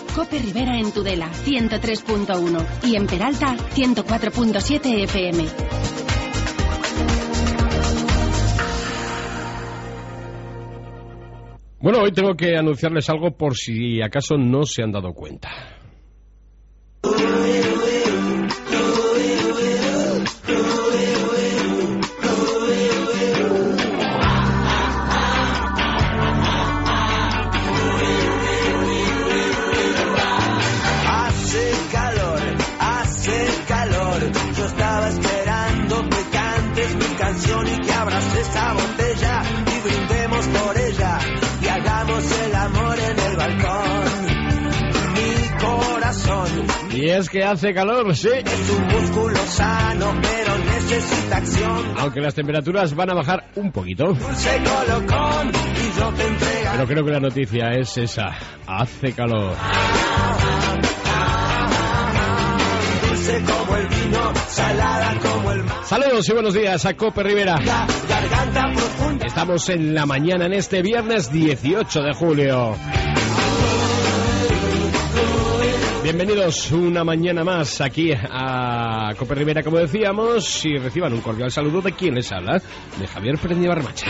Cope Rivera en Tudela, 103.1 y en Peralta, 104.7 FM. Bueno, hoy tengo que anunciarles algo por si acaso no se han dado cuenta. Hace calor, yo estaba esperando que cantes mi canción y que abras esa botella y brindemos por ella y hagamos el amor en el balcón. Mi corazón. Y es que hace calor, sí. Es un músculo sano, pero necesita acción. Aunque las temperaturas van a bajar un poquito. Dulce colocón y yo te entrego. Pero creo que la noticia es esa. Hace calor. Dulce como el vino, salada como el mar. Saludos y buenos días a Cope Rivera. Garganta profunda. Estamos en la mañana en este viernes 18 de julio. Bienvenidos una mañana más aquí a Cope Rivera, como decíamos, y reciban un cordial saludo de quien les habla, de Javier Pérez de Barmacha.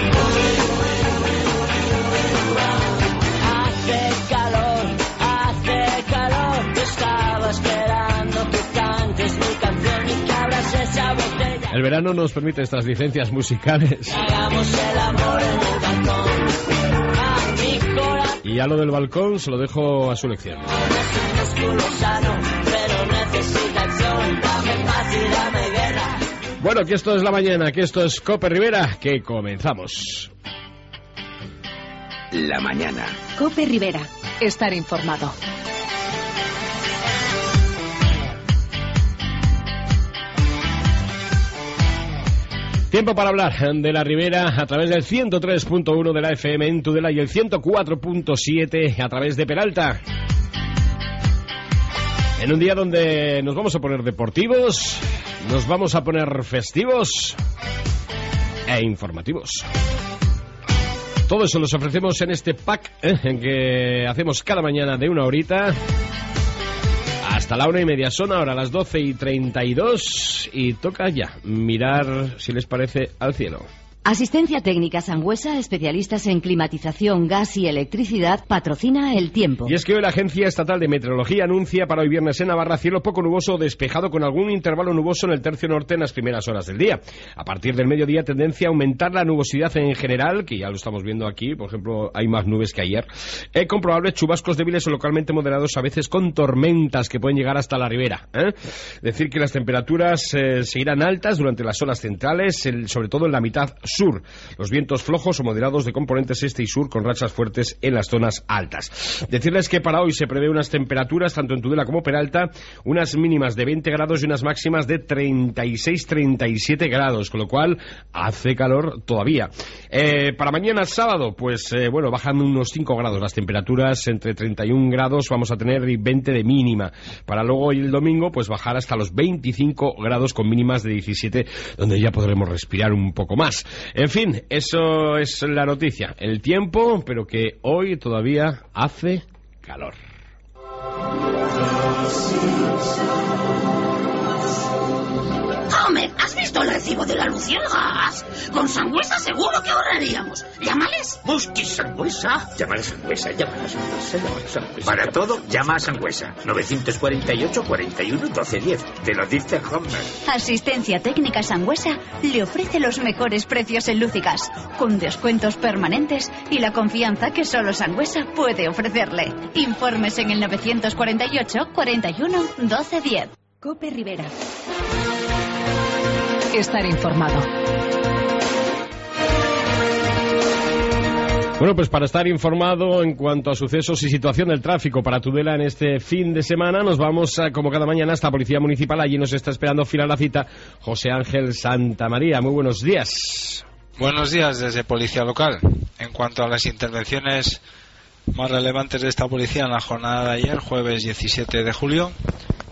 Hace calor, yo estaba esperando que cantes mi canción y que abras esa botella. El verano nos permite estas licencias musicales. Hagamos el amor en el balcón. A mi corazón. Y a lo del balcón se lo dejo a su elección. Sano, pero necesita acción. Dame paz y dame guerra. Bueno, que esto es la mañana, que esto es Cope Rivera, que comenzamos. La mañana. Cope Rivera. Estar informado. Tiempo para hablar de la Ribera a través del 103.1 de la FM en Tudela y el 104.7 a través de Peralta. En un día donde nos vamos a poner deportivos, nos vamos a poner festivos e informativos. Todo eso los ofrecemos en este pack en que hacemos cada mañana de una horita hasta la 1:30. Son ahora las 12:32 y toca ya mirar, si les parece, al cielo. Asistencia Técnica Sangüesa, especialistas en climatización, gas y electricidad, patrocina el tiempo. Y es que hoy la Agencia Estatal de Meteorología anuncia para hoy viernes en Navarra cielo poco nuboso o despejado con algún intervalo nuboso en el tercio norte en las primeras horas del día. A partir del mediodía tendencia a aumentar la nubosidad en general, que ya lo estamos viendo aquí, por ejemplo, hay más nubes que ayer. Con probables chubascos débiles o localmente moderados, a veces con tormentas que pueden llegar hasta la ribera. Decir que las temperaturas seguirán altas durante las horas centrales, sobre todo en la mitad sur. Los vientos flojos o moderados de componentes este y sur con rachas fuertes en las zonas altas. Decirles que para hoy se prevé unas temperaturas, tanto en Tudela como Peralta, unas mínimas de 20 grados y unas máximas de 36-37 grados, con lo cual hace calor todavía. Para mañana sábado, pues bueno, bajan unos 5 grados las temperaturas, entre 31 grados vamos a tener y 20 de mínima. Para luego el domingo, pues bajar hasta los 25 grados con mínimas de 17, donde ya podremos respirar un poco más. En fin, eso es la noticia. El tiempo, pero que hoy todavía hace calor. Homer, ¿has visto el recibo de la luz y el gas? Con Sangüesa seguro que ahorraríamos. Llámales. Busqui Sangüesa. Llámale a Sangüesa, llámale a Sangüesa, llámale a Sangüesa. Para todo, llama a Sangüesa. 948 41 12 10. Te lo dice Homer. Asistencia Técnica Sangüesa le ofrece los mejores precios en luz y gas, con descuentos permanentes y la confianza que solo Sangüesa puede ofrecerle. Informes en el 948 41 12 10. Cope Rivera. Estar informado. Bueno, pues para estar informado en cuanto a sucesos y situación del tráfico para Tudela en este fin de semana, nos vamos, como cada mañana, hasta Policía Municipal. Allí nos está esperando fijar la cita José Ángel Santamaría. Muy buenos días. Buenos días desde Policía Local. En cuanto a las intervenciones más relevantes de esta policía en la jornada de ayer, jueves 17 de julio,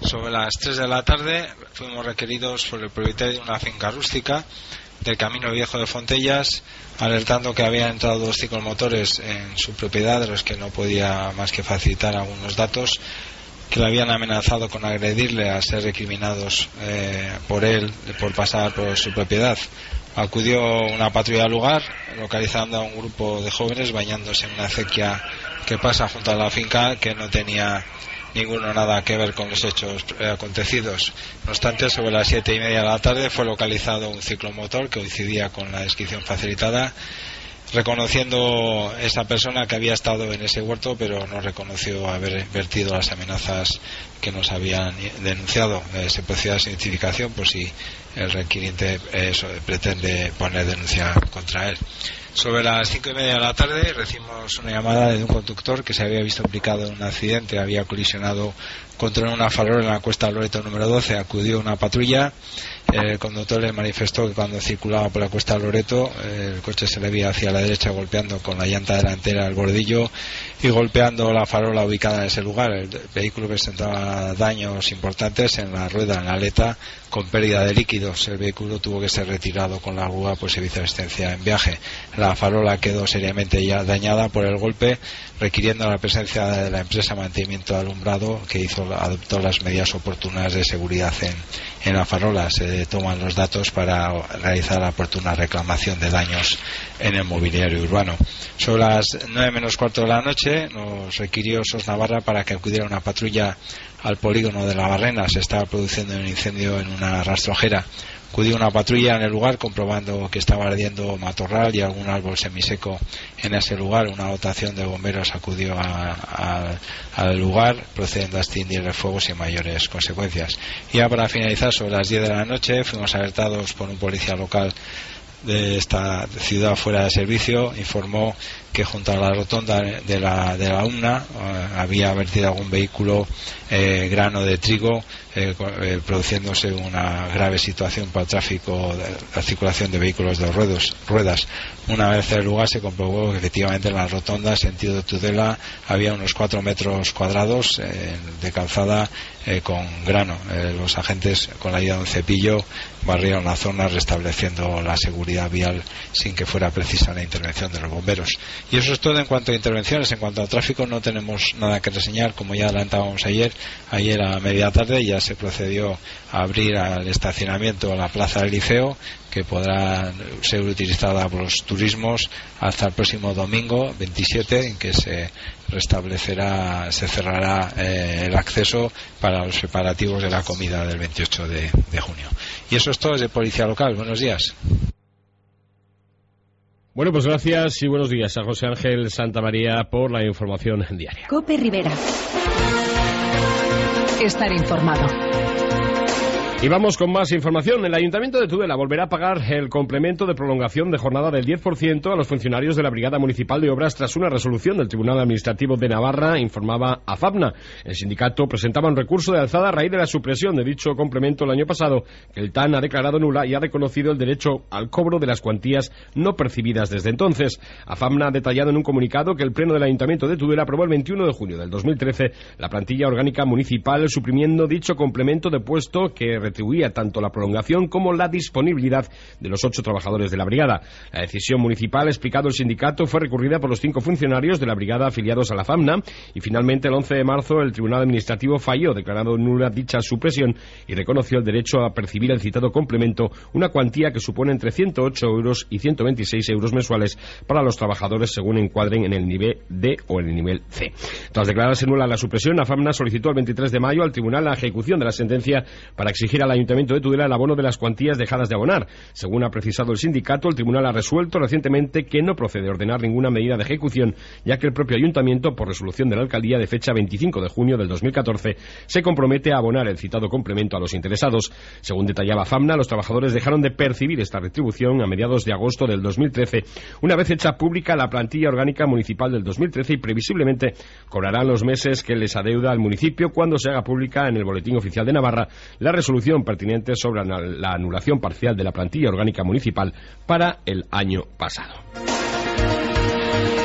Sobre las 3 de la tarde fuimos requeridos por el propietario de una finca rústica del Camino Viejo de Fontellas, alertando que habían entrado 2 ciclomotores en su propiedad, de los que no podía más que facilitar algunos datos, que le habían amenazado con agredirle a ser recriminados por él por pasar por su propiedad. Acudió una patrulla al lugar, localizando a un grupo de jóvenes bañándose en una acequia que pasa junto a la finca, que no tenía ninguno nada que ver con los hechos acontecidos. No obstante, sobre las 7:30 de la tarde fue localizado un ciclomotor que coincidía con la descripción facilitada, reconociendo esa persona que había estado en ese huerto, pero no reconoció haber vertido las amenazas que nos habían denunciado. Se procedía a su identificación por si el requiriente pretende poner denuncia contra él. Sobre las 5:30 de la tarde recibimos una llamada de un conductor que se había visto implicado en un accidente, había colisionado contra una farola en la Cuesta Loreto número 12. Acudió una patrulla. El conductor le manifestó que cuando circulaba por la Cuesta Loreto el coche se le veía hacia la derecha, golpeando con la llanta delantera el bordillo y golpeando la farola ubicada en ese lugar. El vehículo presentaba daños importantes en la rueda, en la aleta, con pérdida de líquidos. El vehículo tuvo que ser retirado con la grúa por servicio de asistencia en viaje. La farola quedó seriamente ya dañada por el golpe, requiriendo la presencia de la empresa Mantenimiento de Alumbrado, que adoptó las medidas oportunas de seguridad en la farola. Se toman los datos para realizar la oportuna reclamación de daños en el mobiliario urbano. Sobre las 9 menos cuarto de la noche nos requirió SOS Navarra para que acudiera una patrulla al polígono de La Barrena. Se estaba produciendo un incendio en una rastrojera. Acudió una patrulla en el lugar, comprobando que estaba ardiendo matorral y algún árbol semiseco en ese lugar. Una dotación de bomberos acudió al lugar, procediendo a extinguir el fuego sin mayores consecuencias. Y ya para finalizar, sobre las 10 de la noche fuimos alertados por un policía local de esta ciudad fuera de servicio. Informó que junto a la rotonda de la UNA había vertido algún vehículo grano de trigo, produciéndose una grave situación para el tráfico, la circulación de vehículos de ruedas. Una vez en el lugar se comprobó que efectivamente en la rotonda, sentido Tudela, había unos 4 metros cuadrados de calzada con grano. Los agentes, con la ayuda de un cepillo, barrieron la zona, restableciendo la seguridad vial sin que fuera precisa la intervención de los bomberos. Y eso es todo en cuanto a intervenciones. En cuanto a tráfico, no tenemos nada que reseñar. Como ya adelantábamos ayer a media tarde ya se procedió a abrir al estacionamiento la plaza del Liceo, que podrá ser utilizada por los turismos hasta el próximo domingo 27, en que se cerrará el acceso para los preparativos de la comida del 28 de junio. Y eso es todo desde Policía Local. Buenos días. Bueno, pues gracias y buenos días a José Ángel Santamaría por la información diaria. COPE Rivera. Estar informado. Y vamos con más información. El Ayuntamiento de Tudela volverá a pagar el complemento de prolongación de jornada del 10% a los funcionarios de la Brigada Municipal de Obras tras una resolución del Tribunal Administrativo de Navarra, informaba AFAPNA. El sindicato presentaba un recurso de alzada a raíz de la supresión de dicho complemento el año pasado, que el TAN ha declarado nula y ha reconocido el derecho al cobro de las cuantías no percibidas desde entonces. AFAPNA ha detallado en un comunicado que el Pleno del Ayuntamiento de Tudela aprobó el 21 de junio del 2013 la plantilla orgánica municipal, suprimiendo dicho complemento de puesto que retribuía tanto la prolongación como la disponibilidad de los 8 trabajadores de la brigada. La decisión municipal, explicado el sindicato, fue recurrida por los 5 funcionarios de la brigada afiliados a la FAMNA y finalmente el 11 de marzo el Tribunal Administrativo falló, declarando nula dicha supresión y reconoció el derecho a percibir el citado complemento, una cuantía que supone entre 108 euros y 126 euros mensuales para los trabajadores según encuadren en el nivel D o en el nivel C. Tras declararse nula la supresión, la FAMNA solicitó el 23 de mayo al Tribunal la ejecución de la sentencia para exigir al Ayuntamiento de Tudela el abono de las cuantías dejadas de abonar. Según ha precisado el sindicato, el Tribunal ha resuelto recientemente que no procede ordenar ninguna medida de ejecución, ya que el propio Ayuntamiento, por resolución de la Alcaldía de fecha 25 de junio del 2014, se compromete a abonar el citado complemento a los interesados. Según detallaba FAMNA, los trabajadores dejaron de percibir esta retribución a mediados de agosto del 2013, una vez hecha pública la plantilla orgánica municipal del 2013, y previsiblemente cobrarán los meses que les adeuda al municipio cuando se haga pública en el Boletín Oficial de Navarra la resolución pertinente sobre la anulación parcial de la plantilla orgánica municipal para el año pasado.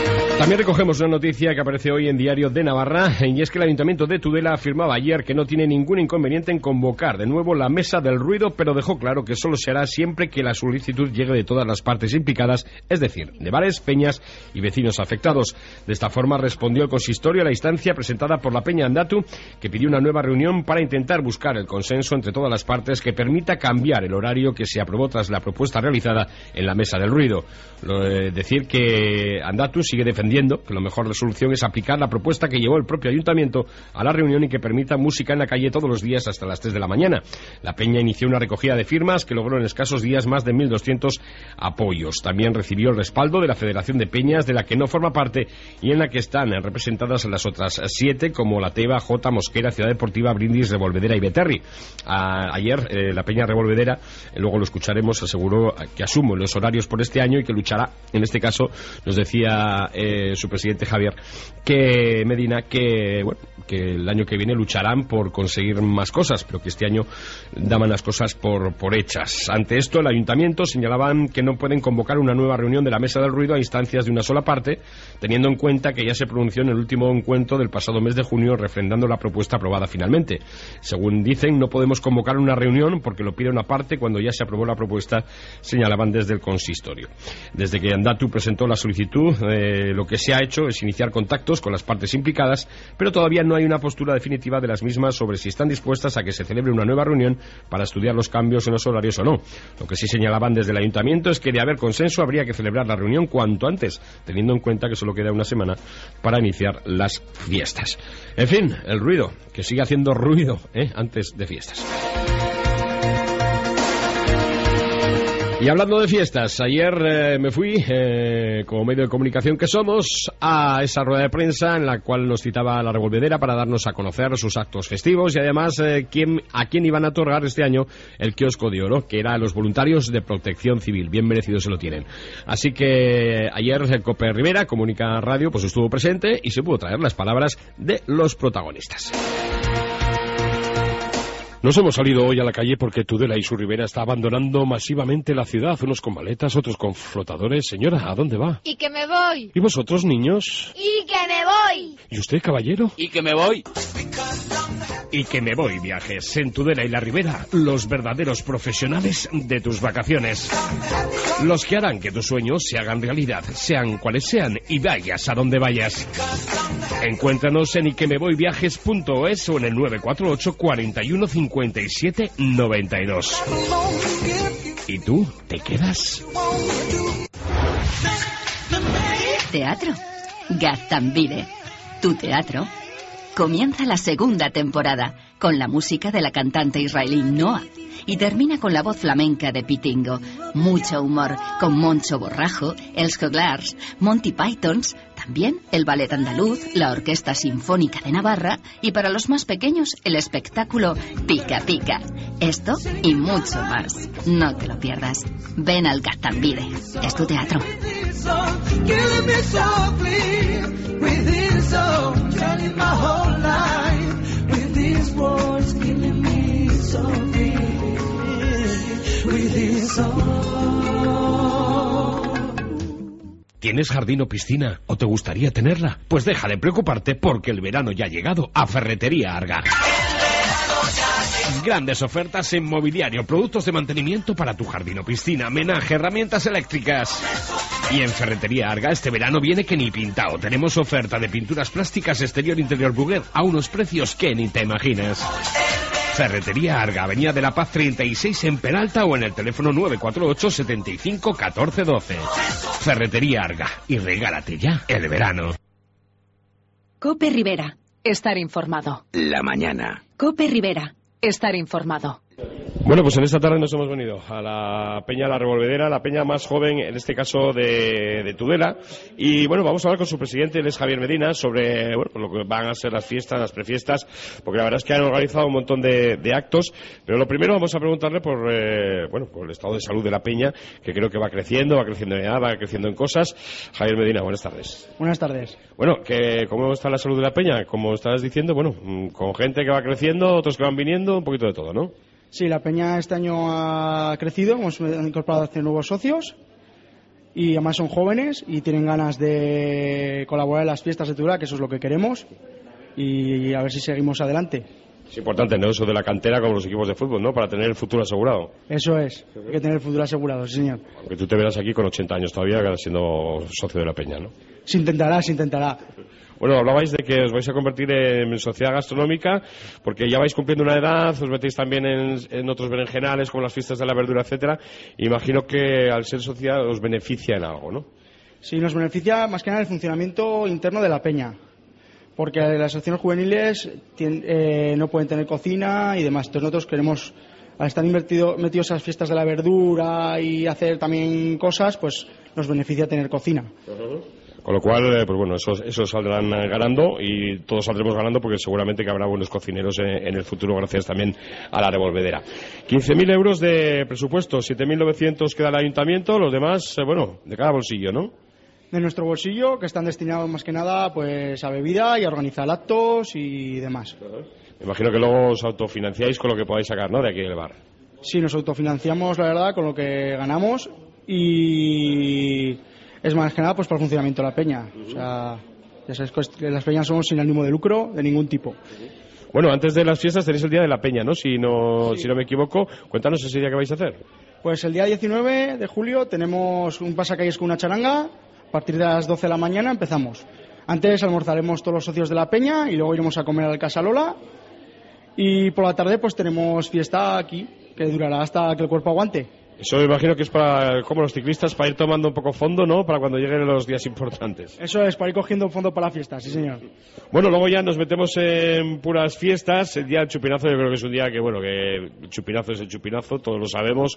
También recogemos una noticia que aparece hoy en Diario de Navarra, y es que el Ayuntamiento de Tudela afirmaba ayer que no tiene ningún inconveniente en convocar de nuevo la Mesa del Ruido, pero dejó claro que solo se hará siempre que la solicitud llegue de todas las partes implicadas, es decir, de bares, peñas y vecinos afectados. De esta forma respondió el consistorio a la instancia presentada por la Peña Andatu, que pidió una nueva reunión para intentar buscar el consenso entre todas las partes que permita cambiar el horario que se aprobó tras la propuesta realizada en la Mesa del Ruido. Decir que Andatu sigue defendiendo que la mejor resolución es aplicar la propuesta que llevó el propio ayuntamiento a la reunión y que permita música en la calle todos los días hasta las 3 de la mañana. La Peña inició una recogida de firmas que logró en escasos días más de 1.200 apoyos. También recibió el respaldo de la Federación de Peñas, de la que no forma parte y en la que están representadas las otras 7, como La Teba, Jota, Mosquera, Ciudad Deportiva, Brindis, Revolvedera y Beterri. Ayer la Peña Revolvedera, luego lo escucharemos, aseguró que asume los horarios por este año y que luchará. En este caso nos decía su presidente Javier Medina que el año que viene lucharán por conseguir más cosas, pero que este año daban las cosas por hechas. Ante esto, el ayuntamiento señalaban que no pueden convocar una nueva reunión de la Mesa del Ruido a instancias de una sola parte, teniendo en cuenta que ya se pronunció en el último encuentro del pasado mes de junio refrendando la propuesta aprobada finalmente. Según dicen, no podemos convocar una reunión porque lo pide una parte cuando ya se aprobó la propuesta, señalaban desde el consistorio. Desde que Andatu presentó la solicitud, lo que se ha hecho es iniciar contactos con las partes implicadas, pero todavía no hay una postura definitiva de las mismas sobre si están dispuestas a que se celebre una nueva reunión para estudiar los cambios en los horarios o no. Lo que sí señalaban desde el ayuntamiento es que de haber consenso habría que celebrar la reunión cuanto antes, teniendo en cuenta que solo queda una semana para iniciar las fiestas. En fin, el ruido, que sigue haciendo ruido antes de fiestas. Y hablando de fiestas, ayer me fui, como medio de comunicación que somos, a esa rueda de prensa en la cual nos citaba la Revolvedera para darnos a conocer sus actos festivos y además a quién iban a otorgar este año el kiosco de oro, que era a los voluntarios de Protección Civil. Bien merecido se lo tienen. Así que ayer el Cope Rivera, Comunica Radio, pues estuvo presente y se pudo traer las palabras de los protagonistas. Nos hemos salido hoy a la calle porque Tudela y su ribera está abandonando masivamente la ciudad, unos con maletas, otros con flotadores. Señora, ¿a dónde va? Y que me voy. ¿Y vosotros, niños? Y que me voy. ¿Y usted, caballero? Y que me voy. Y que me voy, viajes. En Tudela y la ribera, los verdaderos profesionales de tus vacaciones. Los que harán que tus sueños se hagan realidad, sean cuales sean, y vayas a donde vayas. Encuéntranos en iquemevoyviajes.es o en el 948 41 57 92. ¿Y tú te quedas? Teatro. Gaztambide. Tu teatro. Comienza la segunda temporada con la música de la cantante israelí Noah y termina con la voz flamenca de Pitingo. Mucho humor con Moncho Borrajo, Els Joglars, Monty Pythons, también el Ballet Andaluz, la Orquesta Sinfónica de Navarra y para los más pequeños el espectáculo Pica Pica. Esto y mucho más. No te lo pierdas. Ven al Gaztambide. Es tu teatro. ¿Tienes jardín o piscina o te gustaría tenerla? Pues deja de preocuparte porque el verano ya ha llegado a Ferretería Arga. Grandes ofertas en mobiliario, productos de mantenimiento para tu jardín o piscina, menaje, herramientas eléctricas. Y en Ferretería Arga este verano viene que ni pintado. Tenemos oferta de pinturas plásticas exterior-interior Buguet a unos precios que ni te imaginas. Ferretería Arga, Avenida de la Paz 36 en Peralta o en el teléfono 948 75 14 12. Ferretería Arga, y regálate ya el verano. Cope Rivera. Estar informado. La mañana. Cope Rivera. Estar informado. Bueno, pues en esta tarde nos hemos venido a la Peña La Revolvedera, la peña más joven, en este caso de Tudela. Y bueno, vamos a hablar con su presidente, él es Javier Medina, sobre lo que van a ser las fiestas, las prefiestas, porque la verdad es que han organizado un montón de actos. Pero lo primero vamos a preguntarle por el estado de salud de la peña, que creo que va creciendo en edad, va creciendo en cosas. Javier Medina, buenas tardes. Buenas tardes. Bueno, ¿cómo está la salud de la peña? Como estabas diciendo, con gente que va creciendo, otros que van viniendo, un poquito de todo, ¿no? Sí, la peña este año ha crecido, hemos incorporado 100 nuevos socios y además son jóvenes y tienen ganas de colaborar en las fiestas de Tudela, que eso es lo que queremos, y a ver si seguimos adelante. Es importante, ¿no? Eso de la cantera como los equipos de fútbol, ¿no? Para tener el futuro asegurado. Eso es, hay que tener el futuro asegurado, sí, señor. Aunque tú te verás aquí con 80 años todavía siendo socio de la Peña, ¿no? Se intentará. Bueno, hablabais de que os vais a convertir en sociedad gastronómica porque ya vais cumpliendo una edad, os metéis también en otros berenjenales como las fiestas de la verdura, etcétera. Imagino que al ser sociedad os beneficia en algo, ¿no? Sí, nos beneficia más que nada el funcionamiento interno de la peña, porque las asociaciones juveniles no pueden tener cocina y demás. Entonces nosotros queremos, al estar metidos en las fiestas de la verdura y hacer también cosas, pues nos beneficia tener cocina. Con lo cual, pues bueno, esos saldrán ganando y todos saldremos ganando porque seguramente que habrá buenos cocineros en el futuro gracias también a la revolvedera. 15.000 euros de presupuesto, 7.900 queda el ayuntamiento, los demás, bueno, de cada bolsillo, ¿no? De nuestro bolsillo, que están destinados más que nada pues a bebida y a organizar actos y demás. Me imagino que luego os autofinanciáis con lo que podáis sacar, ¿no?, de aquí del bar. Sí, nos autofinanciamos, la verdad, con lo que ganamos y es más que nada pues para el funcionamiento de la peña. O sea, ya sabes que las peñas somos sin ánimo de lucro de ningún tipo. Bueno, antes de las fiestas tenéis el Día de la Peña, ¿no? Si no me equivoco, cuéntanos ese día que vais a hacer. Pues el día 19 de julio tenemos un pasacalles con una charanga. A partir de las 12 de la mañana empezamos. Antes almorzaremos todos los socios de la peña y luego iremos a comer al Casa Lola. Y por la tarde pues tenemos fiesta aquí, que durará hasta que el cuerpo aguante. Eso me imagino que es para, como los ciclistas, para ir tomando un poco fondo, ¿no? Para cuando lleguen los días importantes. Eso es, para ir cogiendo fondo para la fiesta, sí señor. Bueno, luego ya nos metemos en puras fiestas. El día del chupinazo yo creo que es un día que, bueno, que el chupinazo es el chupinazo, todos lo sabemos.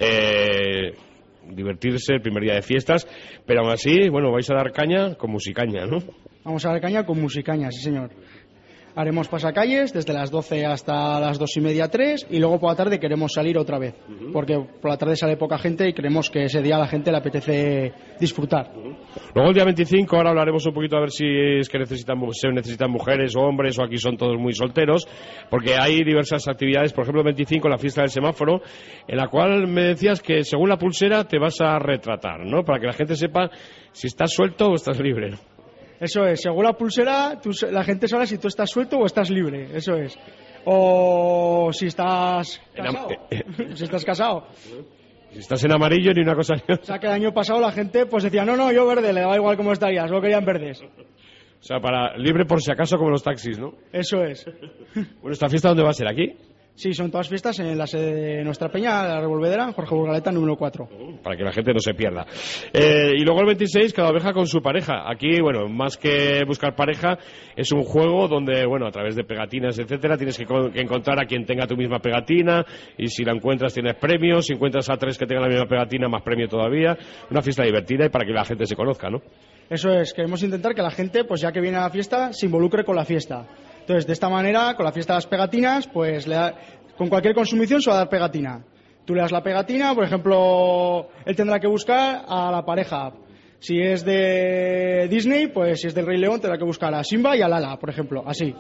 Divertirse el primer día de fiestas, pero aún así, bueno, vais a dar caña con musicaña, ¿no? Vamos a dar caña con musicaña, sí señor. Haremos pasacalles desde las 12 hasta las 2:30, 3 y luego por la tarde queremos salir otra vez, porque por la tarde sale poca gente y creemos que ese día a la gente le apetece disfrutar. Luego el día 25, ahora hablaremos un poquito a ver si es que se necesitan mujeres o hombres o aquí son todos muy solteros, porque hay diversas actividades, por ejemplo el 25 la fiesta del semáforo, en la cual me decías que según la pulsera te vas a retratar, ¿no? Para que la gente sepa si estás suelto o estás libre, ¿no? Eso es, según la pulsera la gente sabe si tú estás suelto o estás libre, eso es. O si estás casado. Si estás casado. Si estás en amarillo ni una cosa ni otra. O sea que el año pasado la gente pues decía, no, yo verde, le daba igual cómo estarías, no querían verdes. O sea, para libre por si acaso como los taxis, ¿no? Eso es. Bueno, ¿esta fiesta dónde va a ser? ¿Aquí? Sí, son todas fiestas en la sede de nuestra peña, la Revolvedera, Jorge Burgaleta, número 4. Para que la gente no se pierda. Y luego el 26, cada oveja con su pareja. Aquí, bueno, más que buscar pareja, es un juego donde, bueno, a través de pegatinas, etcétera, tienes que encontrar a quien tenga tu misma pegatina, y si la encuentras tienes premios, si encuentras a 3 que tengan la misma pegatina, más premio todavía. Una fiesta divertida y para que la gente se conozca, ¿no? Eso es, queremos intentar que la gente, pues ya que viene a la fiesta, se involucre con la fiesta. Entonces, de esta manera, con la fiesta de las pegatinas, pues con cualquier consumición se va a dar pegatina. Tú le das la pegatina, por ejemplo, él tendrá que buscar a la pareja. Si es de Disney, pues si es del Rey León, tendrá que buscar a Simba y a Lala, por ejemplo, así.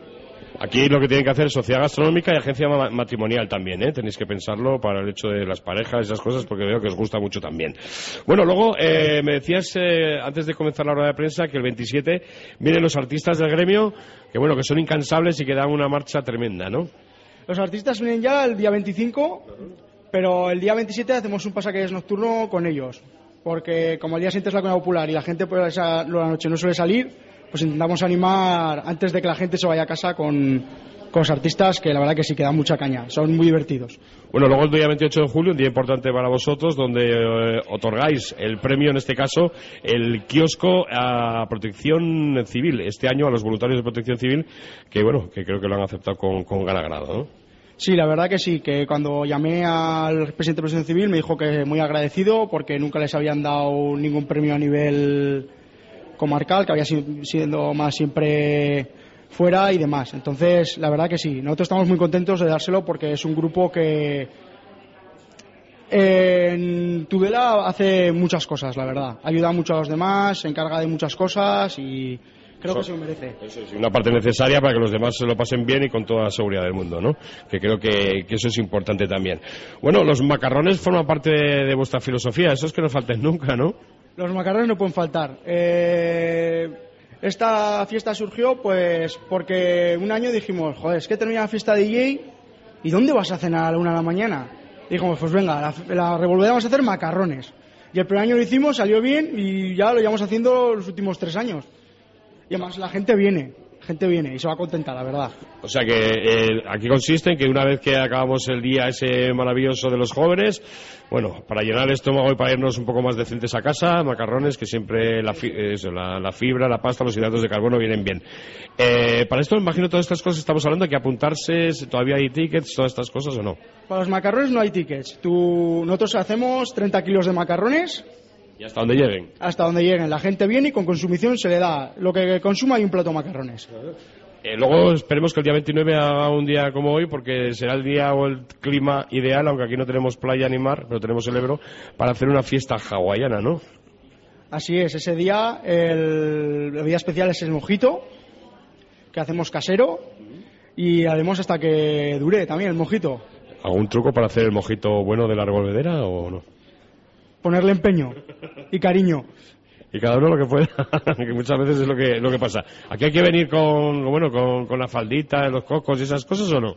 Aquí lo que tienen que hacer es sociedad gastronómica y agencia matrimonial también, ¿eh? Tenéis que pensarlo para el hecho de las parejas, esas cosas, porque veo que os gusta mucho también. Bueno, luego me decías, antes de comenzar la rueda de prensa, que el 27 vienen los artistas del gremio, que bueno, que son incansables y que dan una marcha tremenda, ¿no? Los artistas vienen ya el día 25, pero el día 27 hacemos un pasacalles nocturno con ellos, porque como el día siguiente es la Comida Popular y la gente por la noche no suele salir, pues intentamos animar antes de que la gente se vaya a casa con los artistas, que la verdad que sí que dan mucha caña, son muy divertidos. Bueno, luego el día 28 de julio, un día importante para vosotros, donde otorgáis el premio, en este caso, el kiosco a Protección Civil, este año a los voluntarios de Protección Civil, que bueno, que creo que lo han aceptado con gran agrado, ¿no? Sí, la verdad que sí, que cuando llamé al presidente de Protección Civil me dijo que muy agradecido porque nunca les habían dado ningún premio a nivel comarcal, que había sido más siempre fuera y demás. Entonces, la verdad que sí, nosotros estamos muy contentos de dárselo porque es un grupo que en Tudela hace muchas cosas, la verdad. Ayuda mucho a los demás, se encarga de muchas cosas y creo que se lo merece. Eso es una parte necesaria para que los demás se lo pasen bien y con toda la seguridad del mundo, ¿no? Que creo que eso es importante también. Bueno, los macarrones forman parte de vuestra filosofía, eso es que no falten nunca, ¿no? Los macarrones no pueden faltar. Esta fiesta surgió pues porque un año dijimos, joder, es que termina la fiesta de DJ ¿y dónde vas a cenar a la 1 de la mañana? Y dijimos, pues venga, la revolveremos a hacer macarrones. Y el primer año lo hicimos, salió bien y ya lo llevamos haciendo los últimos 3 años. Y además la gente viene y se va a contentar, la verdad. O sea que aquí consiste en que una vez que acabamos el día ese maravilloso de los jóvenes, bueno, para llenar el estómago y para irnos un poco más decentes a casa, macarrones, que siempre la fibra, la pasta, los hidratos de carbono vienen bien. Para esto, me imagino, todas estas cosas estamos hablando, hay que apuntarse, todavía hay tickets, todas estas cosas, ¿o no? Para los macarrones no hay tickets. Nosotros hacemos 30 kilos de macarrones. ¿Y hasta donde lleguen? Hasta donde lleguen. La gente viene y con consumición se le da lo que consuma y un plato de macarrones. Luego esperemos que el día 29 haga un día como hoy, porque será el día o el clima ideal, aunque aquí no tenemos playa ni mar, pero tenemos el Ebro, para hacer una fiesta hawaiana, ¿no? Así es, ese día el día especial es el mojito, que hacemos casero, y haremos hasta que dure también el mojito. ¿Algún truco para hacer el mojito bueno de la revolvedera o no? Ponerle empeño y cariño. Y cada uno lo que pueda, que muchas veces es lo que pasa. ¿Aquí hay que venir con la faldita, los cocos y esas cosas o no?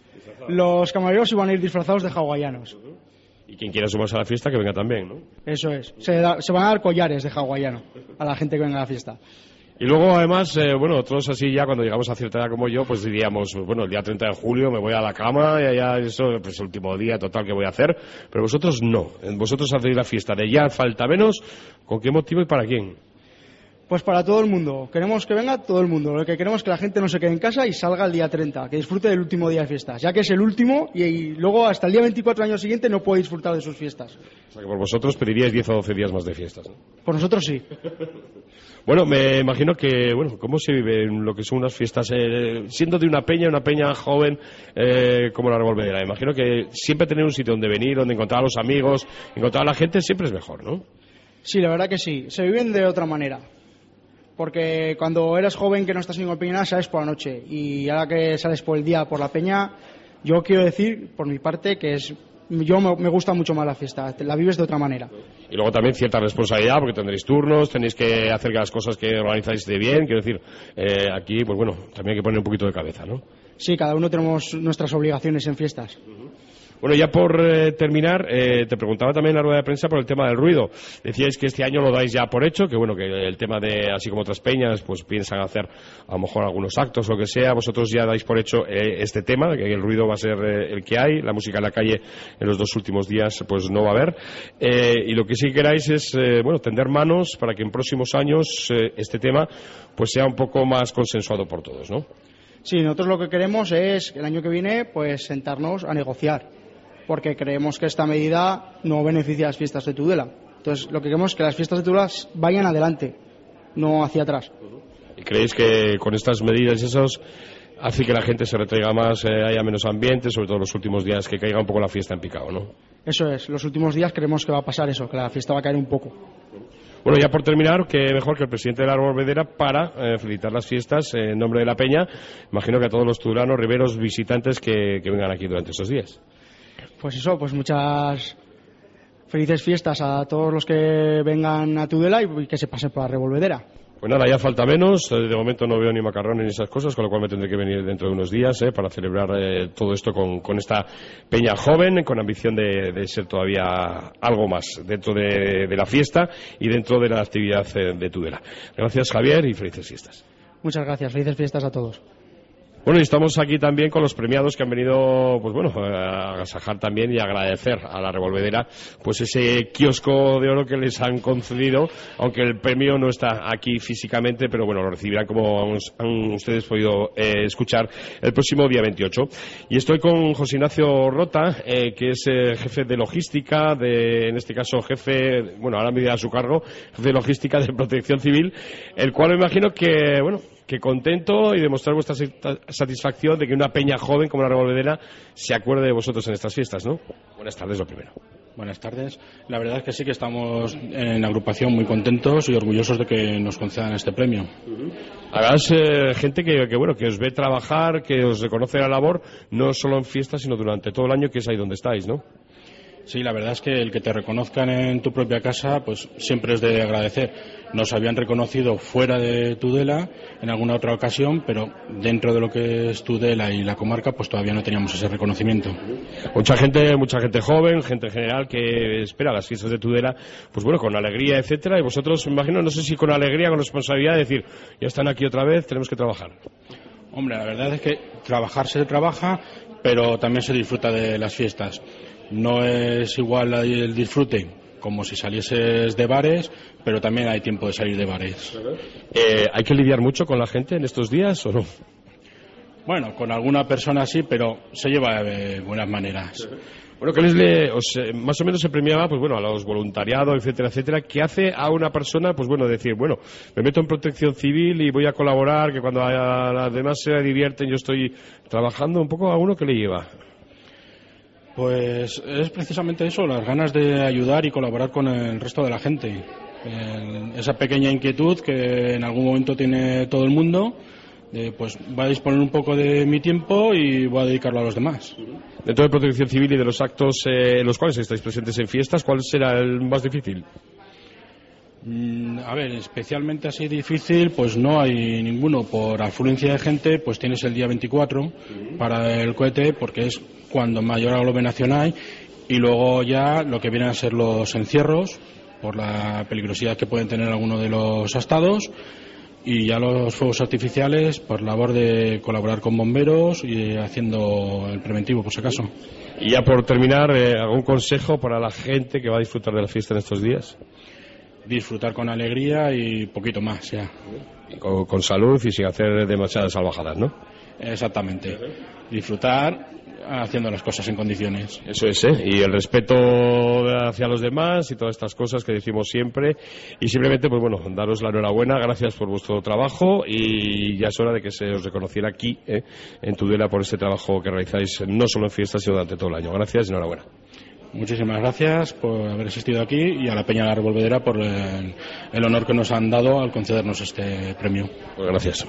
Los camareros iban a ir disfrazados de hawaianos. Y quien quiera sumarse a la fiesta, que venga también, ¿no? Eso es. Se van a dar collares de hawaiano a la gente que venga a la fiesta. Y luego, además, otros así ya, cuando llegamos a cierta edad como yo, pues diríamos, bueno, el día 30 de julio me voy a la cama y ya eso, pues el último día total que voy a hacer. Pero vosotros no. Vosotros hacéis la fiesta de ya falta menos. ¿Con qué motivo y para quién? Pues para todo el mundo. Queremos que venga todo el mundo. Lo que queremos es que la gente no se quede en casa y salga el día 30, que disfrute del último día de fiestas, ya que es el último y luego hasta el día 24 del año siguiente no puede disfrutar de sus fiestas. O sea que por vosotros pediríais 10 o 12 días más de fiestas, ¿no? Por nosotros sí. Bueno, me imagino que, ¿cómo se vive en lo que son unas fiestas? Siendo de una peña joven como la Revolvedera, me imagino que siempre tener un sitio donde venir, donde encontrar a los amigos, encontrar a la gente, siempre es mejor, ¿no? Sí, la verdad que sí. Se viven de otra manera. Porque cuando eres joven que no estás en peña, sales por la noche. Y ahora que sales por el día, por la peña, yo quiero decir, por mi parte, que me gusta mucho más la fiesta, la vives de otra manera. Y luego también cierta responsabilidad, porque tendréis turnos, tenéis que hacer que las cosas que organizáis de bien, quiero decir, aquí, pues bueno, también hay que poner un poquito de cabeza, ¿no? Sí, cada uno tenemos nuestras obligaciones en fiestas. Bueno, ya por terminar, te preguntaba también en la rueda de prensa por el tema del ruido. Decíais que este año lo dais ya por hecho, que bueno, que el tema de, así como otras peñas, pues piensan hacer a lo mejor algunos actos o lo que sea, vosotros ya dais por hecho este tema, que el ruido va a ser el que hay, la música en la calle en los 2 últimos días pues no va a haber. Y lo que sí queráis es, tender manos para que en próximos años este tema pues sea un poco más consensuado por todos, ¿no? Sí, nosotros lo que queremos es, el año que viene, pues sentarnos a negociar, porque creemos que esta medida no beneficia a las fiestas de Tudela. Entonces, lo que queremos es que las fiestas de Tudela vayan adelante, no hacia atrás. ¿Y creéis que con estas medidas esos hace que la gente se retraiga más, haya menos ambiente, sobre todo en los últimos días, que caiga un poco la fiesta en picado, ¿no? Eso es, los últimos días creemos que va a pasar eso, que la fiesta va a caer un poco. Bueno, ya por terminar, que mejor que el presidente de la Revolvedera para felicitar las fiestas en nombre de la peña. Imagino que a todos los tudelanos, riberos, visitantes que vengan aquí durante estos días. Pues eso, pues muchas felices fiestas a todos los que vengan a Tudela y que se pasen por la Revolvedera. Pues nada, ya falta menos. De momento no veo ni macarrones ni esas cosas, con lo cual me tendré que venir dentro de unos días para celebrar todo esto con esta peña joven, con ambición de ser todavía algo más dentro de la fiesta y dentro de la actividad de Tudela. Gracias, Javier, y felices fiestas. Muchas gracias, felices fiestas a todos. Bueno, y estamos aquí también con los premiados que han venido, pues bueno, a agasajar también y agradecer a la Revolvedera pues ese kiosco de oro que les han concedido, aunque el premio no está aquí físicamente, pero bueno, lo recibirán, como han ustedes podido escuchar, el próximo día 28. Y estoy con José Ignacio Rota, que es jefe de logística, en este caso jefe, bueno, ahora me dirá a su cargo, jefe de logística de Protección Civil, el cual me imagino que, bueno, que contento y demostrar vuestra satisfacción de que una peña joven como la Revolvedera se acuerde de vosotros en estas fiestas, ¿no? Buenas tardes, lo primero. Buenas tardes. La verdad es que sí que estamos en agrupación muy contentos y orgullosos de que nos concedan este premio. Además, gente que bueno, que os ve trabajar, que os reconoce la labor, no solo en fiestas, sino durante todo el año, que es ahí donde estáis, ¿no? Sí, la verdad es que el que te reconozcan en tu propia casa, pues siempre es de agradecer. Nos habían reconocido fuera de Tudela en alguna otra ocasión, pero dentro de lo que es Tudela y la comarca, pues todavía no teníamos ese reconocimiento. Mucha gente joven, gente en general que espera las fiestas de Tudela, pues bueno, con alegría, etcétera. Y vosotros, me imagino, no sé si con alegría, con responsabilidad, de decir, ya están aquí otra vez, tenemos que trabajar. Hombre, la verdad es que trabajar se trabaja, pero también se disfruta de las fiestas. No es igual el disfrute como si salieses de bares, pero también hay tiempo de salir de bares. ¿Hay que lidiar mucho con la gente en estos días o no? Bueno, con alguna persona sí, pero se lleva de buenas maneras. Bueno, que más o menos se premiaba, pues bueno, a los voluntariados, etcétera, etcétera. ¿Qué hace a una persona, pues bueno, decir, bueno, me meto en protección civil y voy a colaborar, que cuando a las demás se divierten yo estoy trabajando? Un poco a uno que le lleva. Pues es precisamente eso, las ganas de ayudar y colaborar con el resto de la gente. Esa pequeña inquietud que en algún momento tiene todo el mundo, pues voy a disponer un poco de mi tiempo y voy a dedicarlo a los demás. Dentro de Protección Civil y de los actos en los cuales estáis presentes en fiestas, ¿cuál será el más difícil? A ver, especialmente así difícil, pues no hay ninguno. Por afluencia de gente, pues tienes el día 24 para el cohete, porque es cuando mayor aglomeración hay, y luego ya lo que vienen a ser los encierros, por la peligrosidad que pueden tener algunos de los astados, y ya los fuegos artificiales, por labor de colaborar con bomberos y haciendo el preventivo, por si acaso. Y ya por terminar, ¿algún consejo para la gente que va a disfrutar de la fiesta en estos días? Disfrutar con alegría y poquito más, ya. Y con salud y sin hacer demasiadas salvajadas, ¿no? Exactamente. Disfrutar haciendo las cosas en condiciones. Eso es, y el respeto hacia los demás y todas estas cosas que decimos siempre. Y simplemente, pues bueno, daros la enhorabuena, gracias por vuestro trabajo, y ya es hora de que se os reconociera aquí, en Tudela, por este trabajo que realizáis no solo en fiestas, sino durante todo el año. Gracias y enhorabuena. Muchísimas gracias por haber asistido aquí, y a la Peña de la Revolvedera por el honor que nos han dado al concedernos este premio. Pues gracias.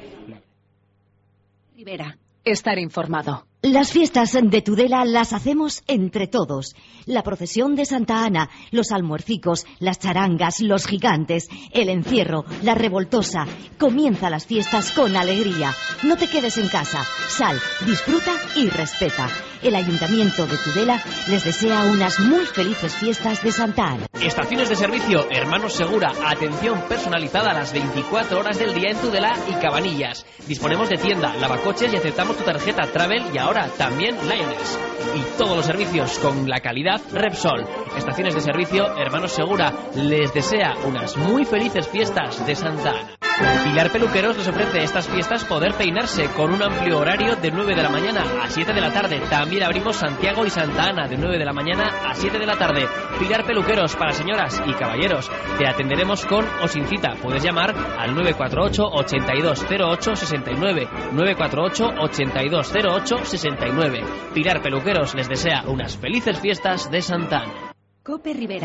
Rivera, estar informado. Las fiestas de Tudela las hacemos entre todos. La procesión de Santa Ana, los almuercicos, las charangas, los gigantes, el encierro, la revoltosa. Comienza las fiestas con alegría. No te quedes en casa. Sal, disfruta y respeta. El Ayuntamiento de Tudela les desea unas muy felices fiestas de Santa Ana. Estaciones de servicio Hermanos Segura. Atención personalizada a las 24 horas del día en Tudela y Cabanillas. Disponemos de tienda, lavacoches y aceptamos tu tarjeta Travel y ahora también Lioness. Y todos los servicios con la calidad Repsol. Estaciones de servicio Hermanos Segura les desea unas muy felices fiestas de Santa Ana. Pilar Peluqueros les ofrece estas fiestas poder peinarse con un amplio horario de 9 de la mañana a 7 de la tarde. También abrimos Santiago y Santa Ana de 9 de la mañana a 7 de la tarde. Pilar Peluqueros para señoras y caballeros. Te atenderemos con o sin cita. Puedes llamar al 948 8208 69. 948 8208 69. Pilar Peluqueros les desea unas felices fiestas de Santa Ana. Cope Rivera.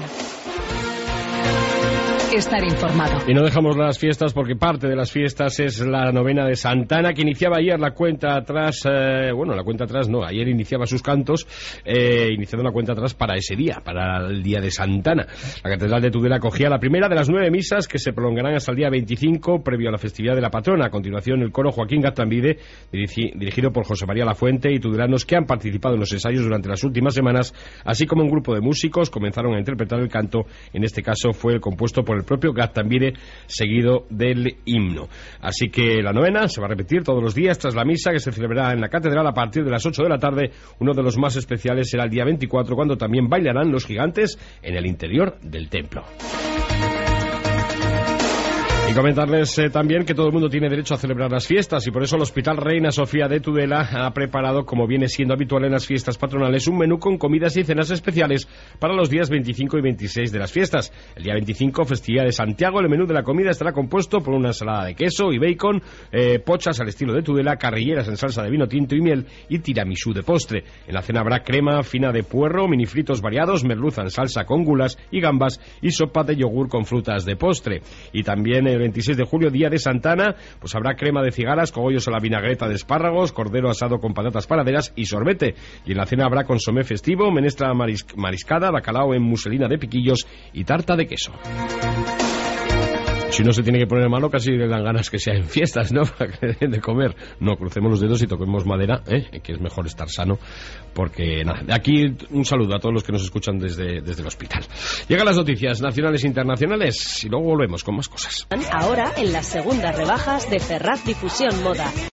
Estar informado. Y no dejamos las fiestas porque parte de las fiestas es la novena de Santa Ana, que iniciaba ayer la cuenta atrás, ayer iniciaba sus cantos, iniciando la cuenta atrás para ese día, para el día de Santa Ana. La Catedral de Tudela acogía la primera de las 9 misas que se prolongarán hasta el día 25, previo a la festividad de la patrona. A continuación, el coro Joaquín Gaztambide, dirigido por José María Lafuente, y tudelanos que han participado en los ensayos durante las últimas semanas, así como un grupo de músicos, comenzaron a interpretar el canto. En este caso fue el compuesto por el propio Gaztambide, seguido del himno. Así que la novena se va a repetir todos los días tras la misa, que se celebrará en la catedral a partir de las 8 de la tarde. Uno de los más especiales será el día 24, cuando también bailarán los gigantes en el interior del templo. Y comentarles también que todo el mundo tiene derecho a celebrar las fiestas y por eso el Hospital Reina Sofía de Tudela ha preparado, como viene siendo habitual en las fiestas patronales, un menú con comidas y cenas especiales para los días 25 y 26 de las fiestas. El día 25, festividad de Santiago, el menú de la comida estará compuesto por una ensalada de queso y bacon, pochas al estilo de Tudela, carrilleras en salsa de vino tinto y miel y tiramisú de postre. En la cena habrá crema fina de puerro, minifritos variados, merluza en salsa con gulas y gambas y sopa de yogur con frutas de postre. Y también el 26 de julio, día de Santana, pues habrá crema de cigaras, cogollos a la vinagreta de espárragos, cordero asado con patatas panaderas y sorbete. Y en la cena habrá consomé festivo, menestra mariscada, bacalao en muselina de piquillos y tarta de queso. Si uno se tiene que poner malo, casi le dan ganas que sea en fiestas, ¿no? Para que den de comer. No, crucemos los dedos y toquemos madera, que es mejor estar sano. Porque, nada, aquí un saludo a todos los que nos escuchan desde el hospital. Llegan las noticias nacionales e internacionales y luego volvemos con más cosas. Ahora en las segundas rebajas de Ferraz Difusión Moda.